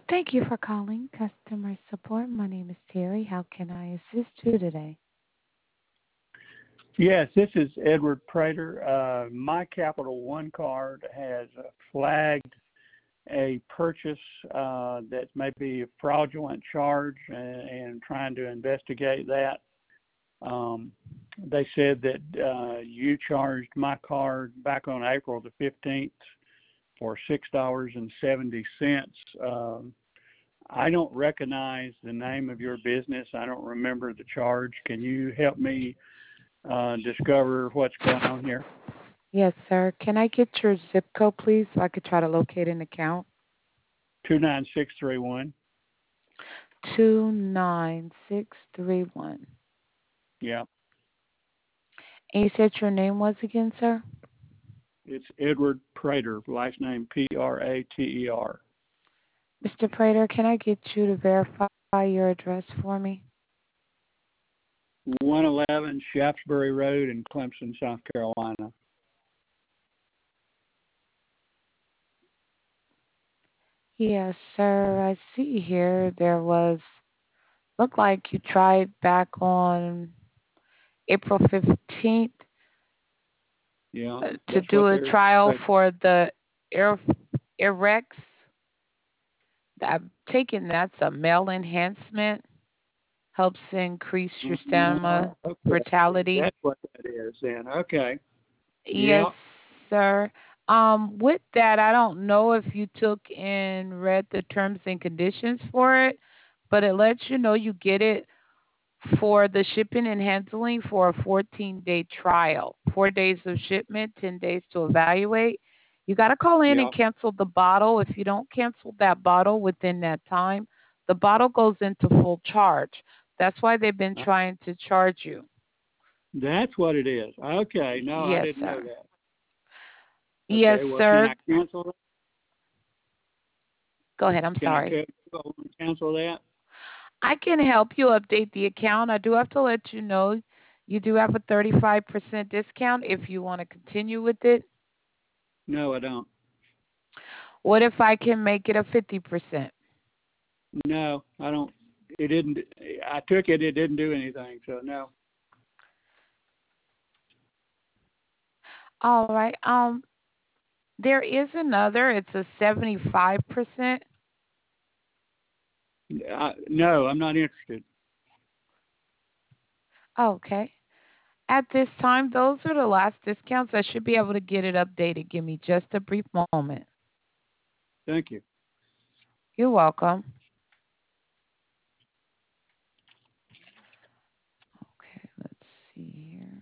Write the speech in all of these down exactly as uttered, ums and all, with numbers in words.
Thank you for calling customer support. My name is Terry. How can I assist you today? Yes, this is Edward Prater. Uh, my Capital One card has uh, flagged a purchase uh, that may be a fraudulent charge and, and trying to investigate that. Um, they said that uh, you charged my card back on April the fifteenth for six dollars and seventy cents. Um, I don't recognize the name of your business. I don't remember the charge. Can you help me uh, discover what's going on here? Yes, sir. Can I get your zip code, please, so I could try to locate an account? two nine six three one. Two nine six three one. Yeah, And you said your name was again, sir? it's Edward Prater, last name P R A T E R. Mister Prater, can I get you to verify your address for me? one eleven Shaftesbury Road in Clemson, South Carolina. Yes, sir. I see here there was, looked like you tried back on April fifteenth Yeah, uh, to that's what do a they're. trial But for the Air, Airex. I'm taking that's a male enhancement, helps increase your uh, stamina, okay, vitality. that's what that is then. Okay. Yes, Yeah. sir. Um, with that, I don't know if you took and read the terms and conditions for it, but it lets you know you get it for the shipping and handling for a fourteen-day trial, four days of shipment, ten days to evaluate. You got to call in and Yeah. cancel the bottle. If you don't cancel that bottle within that time, the bottle goes into full charge. That's why they've been Uh, trying to charge you. That's what it is. Okay. No, I Yes, didn't know sir. that. Yes, Okay. Well, can sir. I cancel that? Go ahead. I'm Can I sorry. ca- cancel that? I can help you update the account. I do have to let you know you do have a thirty-five percent discount if you want to continue with it. No, I don't. What if I can make it a fifty percent? No, I don't. It didn't. I took it. It didn't do anything. So no. All right. Um, there is another. It's a seventy-five percent. I, no, I'm not interested. Okay. At this time, those are the last discounts. I should be able to get it updated. Give me just a brief moment. Thank you. You're welcome. Okay, let's see here.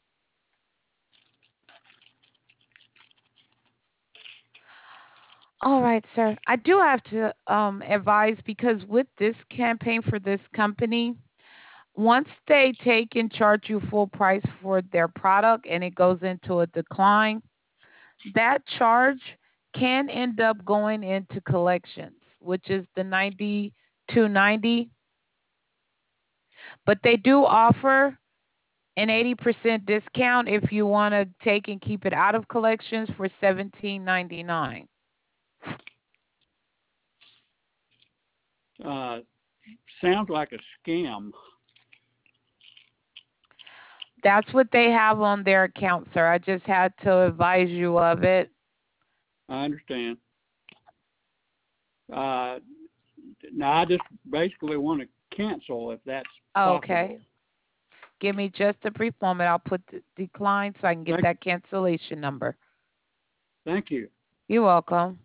All right, sir. I do have to um, advise because with this campaign for this company, once they take and charge you full price for their product and it goes into a decline, that charge can end up going into collections, which is the ninety-two ninety. But they do offer an eighty percent discount if you want to take and keep it out of collections for seventeen ninety-nine. Uh, sounds like a scam. That's what they have on their account, sir. I just had to advise you of it. I understand. Uh, now I just basically want to cancel if that's Okay. possible. Give me just a brief moment. I'll put the decline so I can get Thank, that cancellation number. thank you. You're welcome.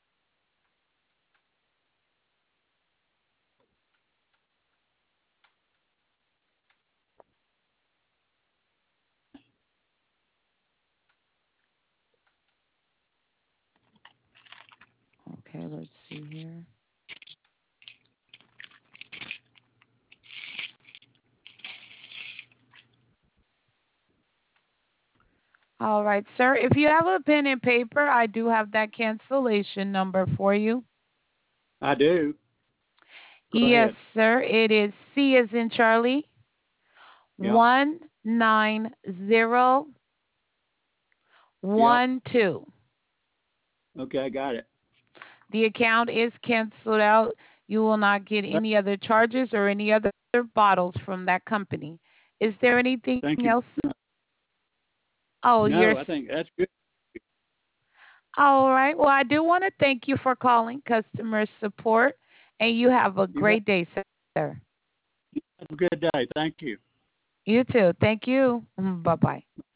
Okay, let's see here. All right, sir. If you have a pen and paper, I do have that cancellation number for you. I do. Go Yes, ahead. sir. It is C as in Charlie, Yeah. one nine zero Yep. one two. Okay, I got it. The account is canceled out. You will not get Th- any other charges or any other bottles from that company. Is there anything Thank you. else? Oh, you're No, s- I think that's good. all right. Well, I do want to thank you for calling customer support, and you have a You have great day, sir. a good day. Thank you. You too. Thank you. Bye bye.